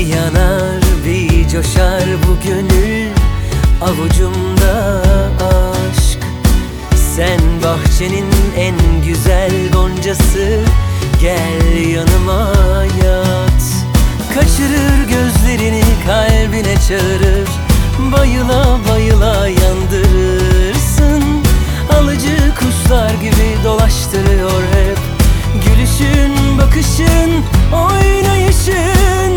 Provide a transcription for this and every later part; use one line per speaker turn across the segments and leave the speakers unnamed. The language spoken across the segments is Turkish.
Bir yanar bir coşar bu gönül, avucumda aşk. Sen bahçenin en güzel goncası, gel yanıma yat. Kaçırır gözlerini, kalbine çağırır, bayıla bayıla yandırırsın. Alıcı kuşlar gibi dolaştırıyor hep gülüşün, bakışın, oynayışın.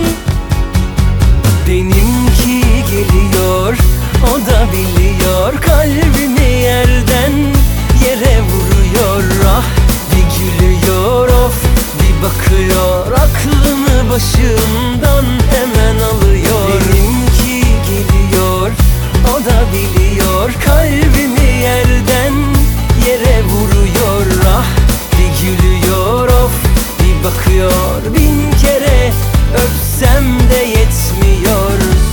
Benimki geliyor, o da biliyor, kalbimi yerden yere vuruyor. Ah, bir gülüyor, of, bir bakıyor, aklımı başımdan hemen alıyor. Benimki geliyor, o da biliyor, kalbimi yerden yere vuruyor. Ah, bir gülüyor, of, bir bakıyor, bin kere öpsem de yetmiyor.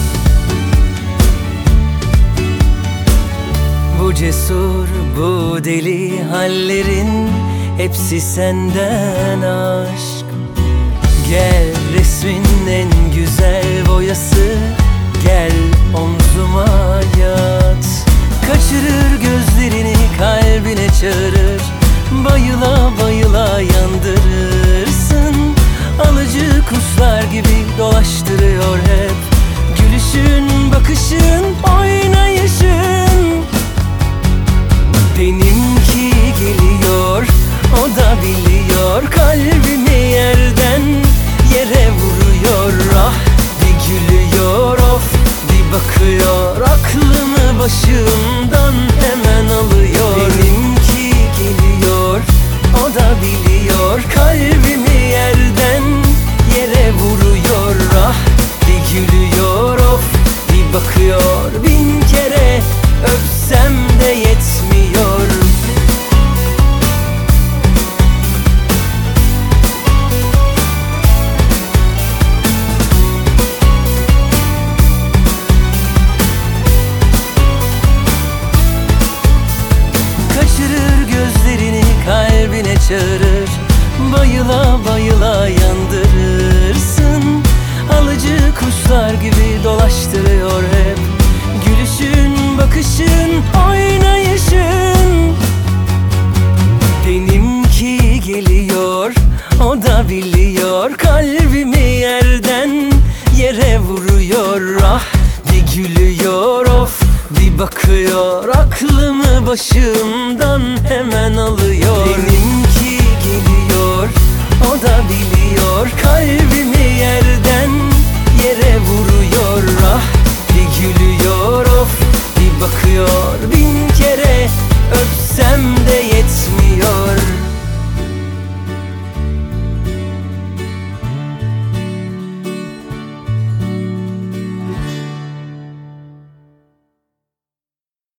Bu cesur, bu deli hallerin hepsi senden aşk. Gel resmin en güzel boyası, gel omzuma yat. Kaçırır gözlerini, kalbine çağırır, bayıla bayıla yandırırsın. Alıcı kuşlar gibi dolaştırıyor hep gülüşün, bakışın, oynayışın. Benimki geliyor, o da biliyor, kalbimi yerden yere vuruyor. Ah, bir gülüyor, of, bir bakıyor, aklımı başımdan hemen alıyor. Benimki geliyor, o da biliyor, kalbimi yerden yere vuruyor. Ah, bir gülüyor, of, bir bakıyor, bin kere öpsem de yetmiyor. Kaçırır gözlerini, kalbine çağırır, bayıla bayıla yandırırsın. Alıcı kuşlar gibi dolaştırıyor hep gülüşün, bakışın, oynayışın. Benimki geliyor, o da biliyor, kalbimi yerden yere vuruyor. Ah, bir gülüyor, of, bir bakıyor, aklımı başımdan hemen alıyor. Benimki geliyor, o da biliyor, kalbimi yerden yere vuruyor.